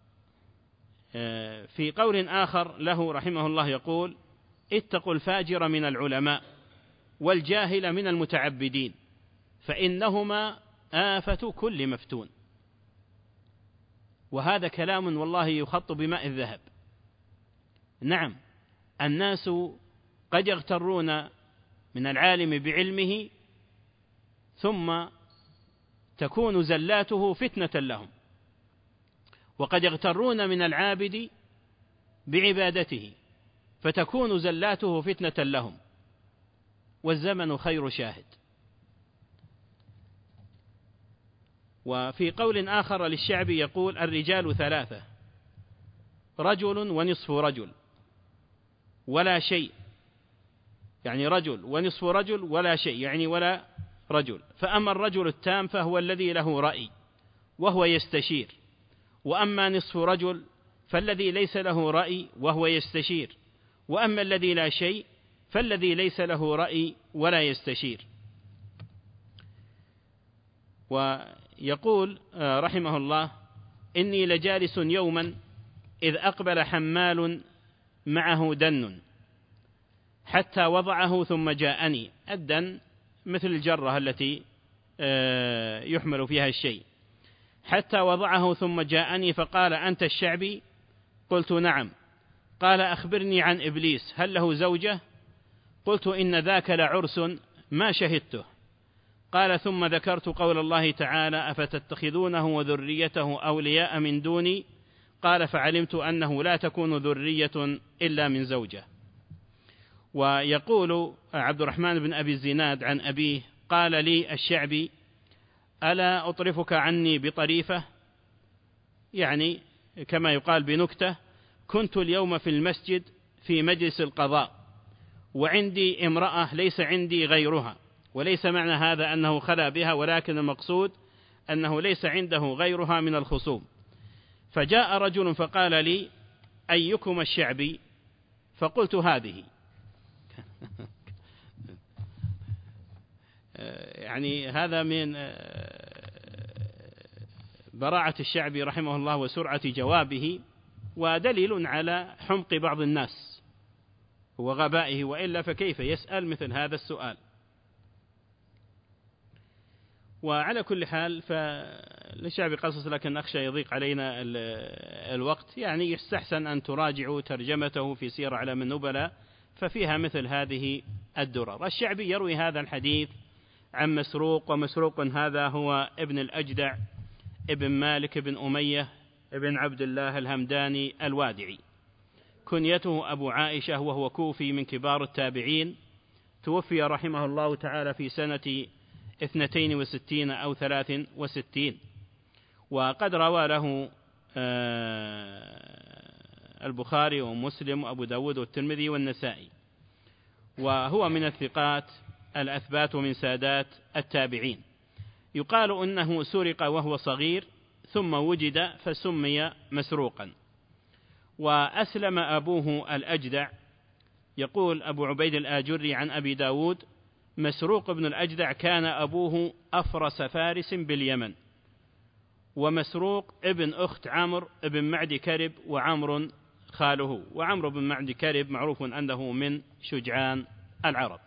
قول آخر له رحمه الله يقول اتقوا الفاجر من العلماء والجاهل من المتعبدين فإنهما آفة كل مفتون. وهذا كلام والله يخط بماء الذهب. نعم، الناس قد يغترون من العالم بعلمه ثم تكون زلاته فتنة لهم، وقد يغترون من العابد بعبادته فتكون زلاته فتنة لهم، والزمن خير شاهد. وفي قول آخر للشعبي يقول الرجال ثلاثة، رجل ونصف رجل ولا شيء، يعني رجل ونصف رجل ولا شيء، يعني ولا رجل. فأما الرجل التام فهو الذي له رأي وهو يستشير، وأما نصف رجل فالذي ليس له رأي وهو يستشير، وأما الذي لا شيء فالذي ليس له رأي ولا يستشير. ويقول رحمه الله إني لجالس يوما إذ أقبل حمال معه دن حتى وضعه ثم جاءني. الدن مثل الجرة التي يحمل فيها الشيء. حتى وضعه ثم جاءني فقال أنت الشعبي؟ قلت نعم. قال أخبرني عن إبليس، هل له زوجة؟ قلت إن ذاك لعرس ما شهدته. قال ثم ذكرت قول الله تعالى أفتتخذونه وذريته أولياء من دوني؟ قال فعلمت أنه لا تكون ذرية إلا من زوجة. ويقول عبد الرحمن بن أبي الزناد عن أبيه قال لي الشعبي ألا أطرفك عني بطريفة، يعني كما يقال بنكتة، كنت اليوم في المسجد في مجلس القضاء وعندي امرأة ليس عندي غيرها، وليس معنى هذا أنه خلا بها، ولكن المقصود أنه ليس عنده غيرها من الخصوم. فجاء رجل فقال لي أيكم الشعبي؟ فقلت هذه. يعني هذا من براعة الشعبي رحمه الله وسرعة جوابه، ودليل على حمق بعض الناس وغبائه، وإلا فكيف يسأل مثل هذا السؤال. وعلى كل حال فالشعبي قصص، لكن أخشى يضيق علينا الوقت، يعني يستحسن أن تراجعوا ترجمته في سير أعلام النبلاء ففيها مثل هذه الدرر. الشعبي يروي هذا الحديث عن مسروق، ومسروق هذا هو ابن الأجدع ابن مالك بن أمية ابن عبد الله الهمداني الوادعي، كنيته أبو عائشة، وهو كوفي من كبار التابعين، توفي رحمه الله تعالى في سنة اثنتين وستين أو ثلاث وستين. وقد روى له البخاري ومسلم وأبو داود والترمذي والنسائي، وهو من الثقات الأثبات من سادات التابعين. يقال أنه سرق وهو صغير ثم وجد فسمي مسروقا. وأسلم أبوه الأجدع. يقول أبو عبيد الآجري عن أبي داود مسروق بن الأجدع كان أبوه أفرس فارس باليمن، ومسروق ابن أخت عمرو ابن معد كرب، وعمر خاله، وعمرو بن معد كرب معروف أنه من شجعان العرب.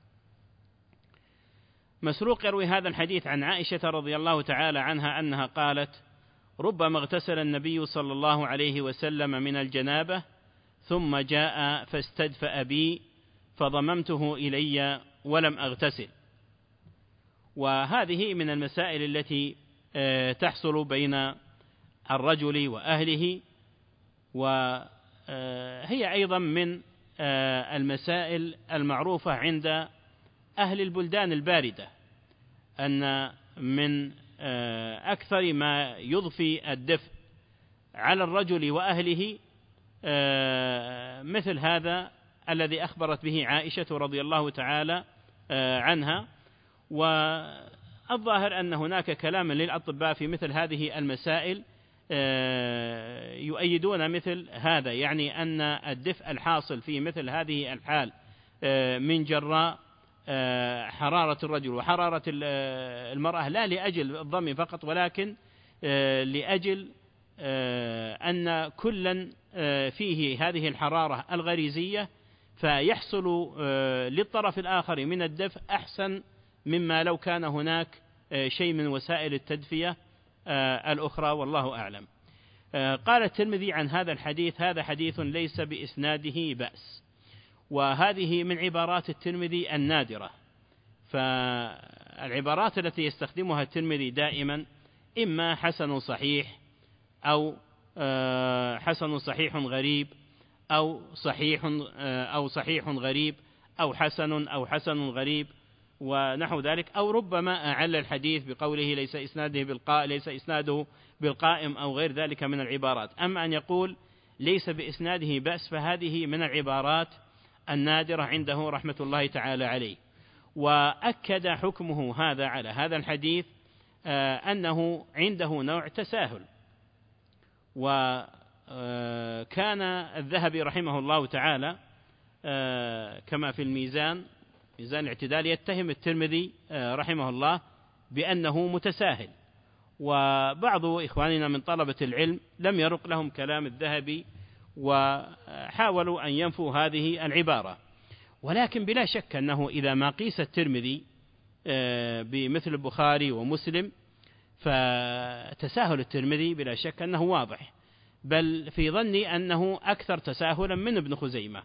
مسروق يروي هذا الحديث عن عائشة رضي الله تعالى عنها أنها قالت ربما اغتسل النبي صلى الله عليه وسلم من الجنابة ثم جاء فاستدفأ بي فضممته إلي ولم أغتسل. وهذه من المسائل التي تحصل بين الرجل وأهله، وهي أيضا من المسائل المعروفة عند أهل البلدان الباردة، أن من أكثر ما يضفي الدفء على الرجل وأهله مثل هذا الذي أخبرت به عائشة رضي الله تعالى عنها. والظاهر أن هناك كلاما للأطباء في مثل هذه المسائل يؤيدون مثل هذا، يعني أن الدفء الحاصل في مثل هذه الحال من جراء حرارة الرجل وحرارة المرأة لا لأجل الضم فقط، ولكن لأجل أن كلا فيه هذه الحرارة الغريزية، فيحصل للطرف الآخر من الدفء أحسن مما لو كان هناك شيء من وسائل التدفئة الأخرى، والله أعلم. قال الترمذي عن هذا الحديث: هذا حديث ليس بإسناده بأس. وهذه من عبارات الترمذي النادرة، فالعبارات التي يستخدمها الترمذي دائما إما حسن صحيح أو حسن صحيح غريب أو صحيح أو صحيح غريب أو حسن أو حسن غريب ونحو ذلك، أو ربما أعل الحديث بقوله ليس إسناده بالقائم ليس إسناده بالقائم أو غير ذلك من العبارات. أما أن يقول ليس بإسناده بأس فهذه من العبارات النادرة عنده رحمة الله تعالى عليه. وأكد حكمه هذا على هذا الحديث أنه عنده نوع تساهل. وكان الذهبي رحمه الله تعالى كما في الميزان ميزان الاعتدال يتهم الترمذي رحمه الله بأنه متساهل، وبعض إخواننا من طلبة العلم لم يرق لهم كلام الذهبي وحاولوا أن ينفوا هذه العبارة. ولكن بلا شك أنه إذا ما قيس الترمذي بمثل البخاري ومسلم فتساهل الترمذي بلا شك أنه واضح، بل في ظني أنه أكثر تساهلا من ابن خزيمة.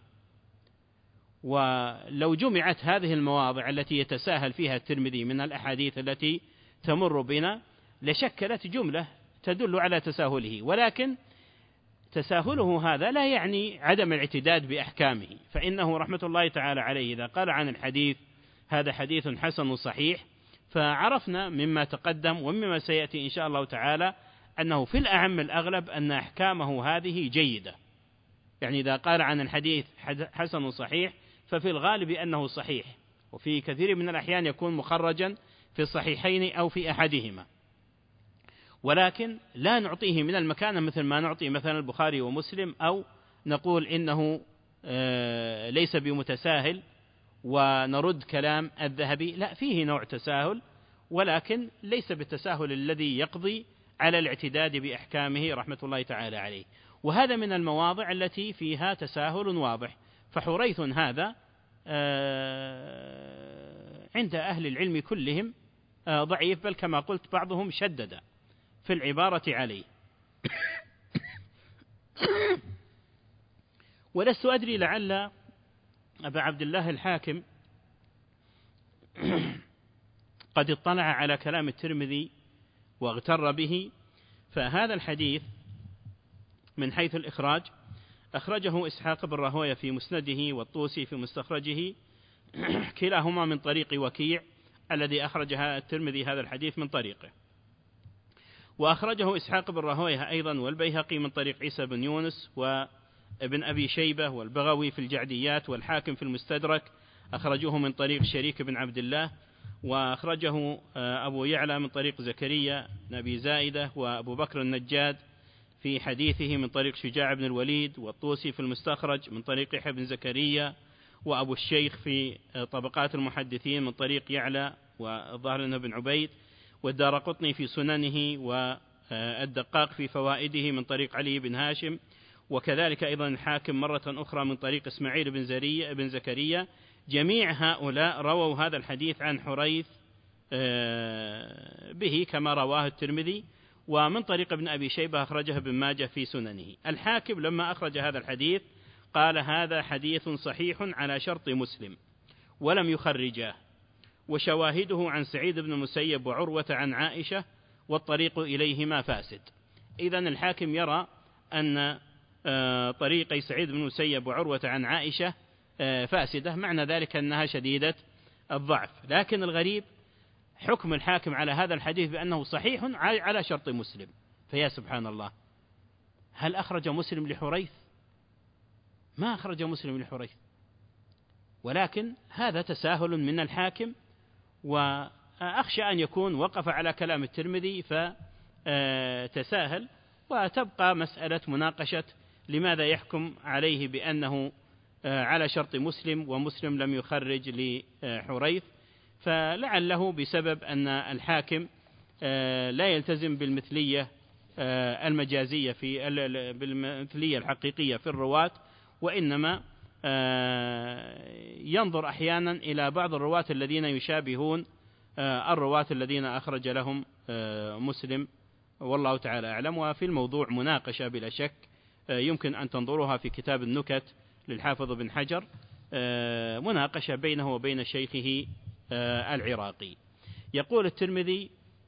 ولو جمعت هذه المواضع التي يتساهل فيها الترمذي من الأحاديث التي تمر بنا لشكلت جملة تدل على تساهله، ولكن تساهله هذا لا يعني عدم الاعتداد بأحكامه، فإنه رحمة الله تعالى عليه إذا قال عن الحديث هذا حديث حسن صحيح، فعرفنا مما تقدم ومما سيأتي إن شاء الله تعالى أنه في الأعم الأغلب أن أحكامه هذه جيدة. يعني إذا قال عن الحديث حسن صحيح ففي الغالب أنه صحيح، وفي كثير من الأحيان يكون مخرجا في الصحيحين أو في أحدهما، ولكن لا نعطيه من المكانة مثل ما نعطي مثلا البخاري ومسلم، أو نقول إنه ليس بمتساهل ونرد كلام الذهبي. لا، فيه نوع تساهل ولكن ليس بالتساهل الذي يقضي على الاعتداد بأحكامه رحمة الله تعالى عليه. وهذا من المواضع التي فيها تساهل واضح. فحريث هذا عند أهل العلم كلهم ضعيف، بل كما قلت بعضهم شدد في العبارة عليه. ولست أدري لعل أبا عبد الله الحاكم قد اطلع على كلام الترمذي واغتر به. فهذا الحديث من حيث الإخراج أخرجه إسحاق بن راهويه في مسنده والطوسي في مستخرجه كلاهما من طريق وكيع الذي أخرجها الترمذي هذا الحديث من طريقه، وأخرجه إسحاق بن راهويه أيضا والبيهقي من طريق عيسى بن يونس وابن أبي شيبة والبغوي في الجعديات والحاكم في المستدرك أخرجوه من طريق شريك بن عبد الله، وأخرجه أبو يعلى من طريق زكريا بن أبي زائدة وأبو بكر النجاد في حديثه من طريق شجاع بن الوليد، والطوسي في المستخرج من طريق يحيى بن زكريا، وأبو الشيخ في طبقات المحدثين من طريق يعلى والظاهر أنه بن عبيد، والدارقطني في سننه، والدقاق في فوائده من طريق علي بن هاشم، وكذلك أيضا الحاكم مرة أخرى من طريق إسماعيل بن زرية بن زكريا. جميع هؤلاء رووا هذا الحديث عن حريث به كما رواه الترمذي، ومن طريق ابن أبي شيبة أخرجه ابن ماجه في سننه. الحاكم لما أخرج هذا الحديث قال هذا حديث صحيح على شرط مسلم ولم يخرجاه، وشواهده عن سعيد بن المسيب وعروة عن عائشة والطريق إليهما فاسد. إذن الحاكم يرى أن طريقي سعيد بن المسيب وعروة عن عائشة فاسدة، معنى ذلك أنها شديدة الضعف. لكن الغريب حكم الحاكم على هذا الحديث بأنه صحيح على شرط مسلم. فيا سبحان الله، هل أخرج مسلم لحريث؟ ما أخرج مسلم لحريث، ولكن هذا تساهل من الحاكم، وأخشى أن يكون وقف على كلام الترمذي فتساهل، وتبقى مسألة مناقشة لماذا يحكم عليه بأنه على شرط مسلم ومسلم لم يخرج لحريث. فلعله بسبب أن الحاكم لا يلتزم بالمثلية المجازية في بالمثلية الحقيقية في الرواة، وإنما ينظر أحيانا إلى بعض الرواة الذين يشابهون الرواة الذين أخرج لهم مسلم، والله تعالى أعلم. وفي الموضوع مناقشة بلا شك يمكن أن تنظرها في كتاب النكت للحافظ بن حجر، مناقشة بينه وبين شيخه العراقي. يقول الترمذي: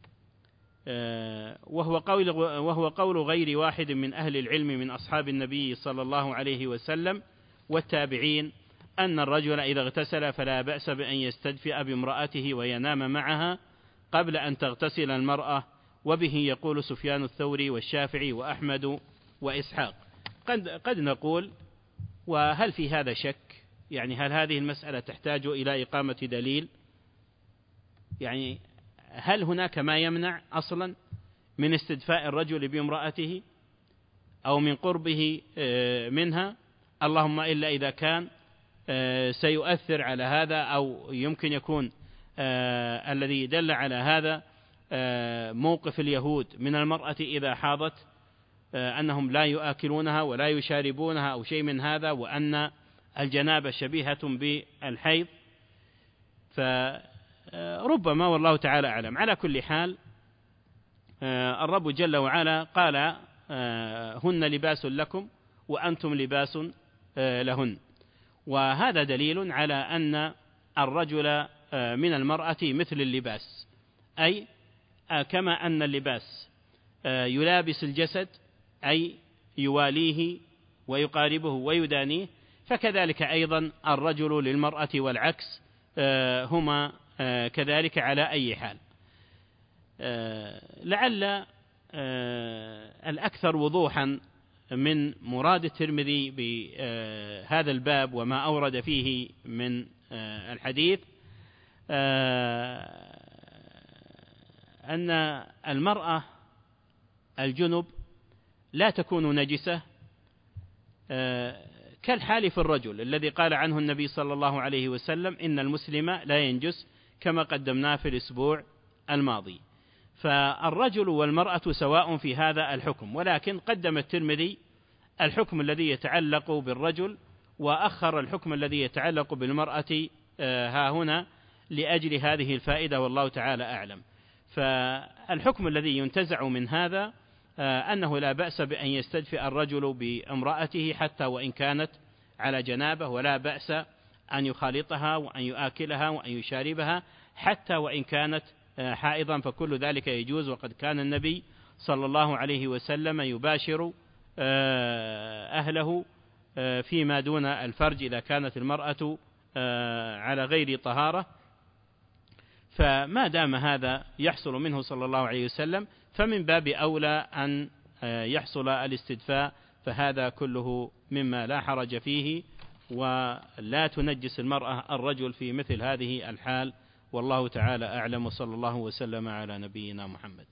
وهو قول, وهو قول غير واحد من أهل العلم من أصحاب النبي صلى الله عليه وسلم والتابعين أن الرجل إذا اغتسل فلا بأس بأن يستدفئ بامرأته وينام معها قبل أن تغتسل المرأة، وبه يقول سفيان الثوري والشافعي وأحمد وإسحاق. قد, قد نقول: وهل في هذا شك؟ يعني هل هذه المسألة تحتاج إلى إقامة دليل؟ يعني هل هناك ما يمنع أصلا من استدفاء الرجل بامرأته أو من قربه منها؟ اللهم إلا إذا كان سيؤثر على هذا، أو يمكن يكون الذي دل على هذا موقف اليهود من المرأة إذا حاضت، أنهم لا يؤكلونها ولا يشاربونها أو شيء من هذا، وأن الجنابة شبيهة بالحيض، فربما، والله تعالى أعلم. على كل حال، الرب جل وعلا قال: هن لباس لكم وأنتم لباس لهن، وهذا دليل على أن الرجل من المرأة مثل اللباس، أي كما أن اللباس يلابس الجسد أي يواليه ويقاربه ويدانيه، فكذلك أيضا الرجل للمرأة والعكس، هما كذلك على أي حال. لعل الأكثر وضوحا من مراد الترمذي بهذا الباب وما أورد فيه من الحديث أن المرأة الجنب لا تكون نجسة كالحال في الرجل الذي قال عنه النبي صلى الله عليه وسلم: إن المسلم لا ينجس، كما قدمناه في الأسبوع الماضي. فالرجل والمرأة سواء في هذا الحكم، ولكن قدم الترمذي الحكم الذي يتعلق بالرجل وأخر الحكم الذي يتعلق بالمرأة ها هنا لأجل هذه الفائدة، والله تعالى أعلم. فالحكم الذي ينتزع من هذا أنه لا بأس بأن يستدفئ الرجل بامرأته حتى وإن كانت على جنابه، ولا بأس أن يخالطها وأن يآكلها وأن يشاربها حتى وإن كانت حائضا، فكل ذلك يجوز. وقد كان النبي صلى الله عليه وسلم يباشر أهله فيما دون الفرج إذا كانت المرأة على غير طهارة، فما دام هذا يحصل منه صلى الله عليه وسلم فمن باب أولى أن يحصل الاستدفاء، فهذا كله مما لا حرج فيه، ولا تنجس المرأة الرجل في مثل هذه الحال، والله تعالى أعلم، وصلى الله وسلم على نبينا محمد.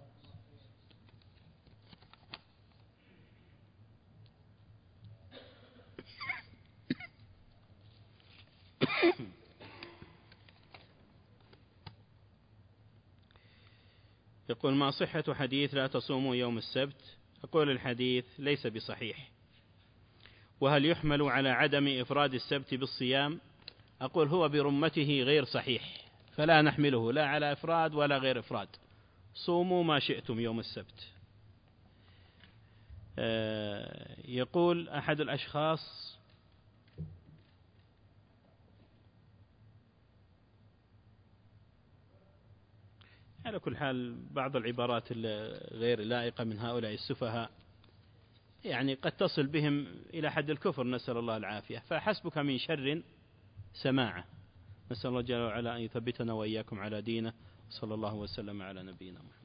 يقول: ما صحة حديث لا تصوموا يوم السبت؟ أقول: الحديث ليس بصحيح. وهل يحمل على عدم إفراد السبت بالصيام؟ أقول: هو برمته غير صحيح، فلا نحمله لا على إفراد ولا غير إفراد. صوموا ما شئتم يوم السبت. يقول أحد الأشخاص: على كل حال بعض العبارات الغير لائقة من هؤلاء السفهاء يعني قد تصل بهم إلى حد الكفر، نسأل الله العافية. فحسبك من شر سماعة. نسأل الله جل وعلا أن يثبتنا وإياكم على دينه، صلى الله وسلم على نبينا محمد.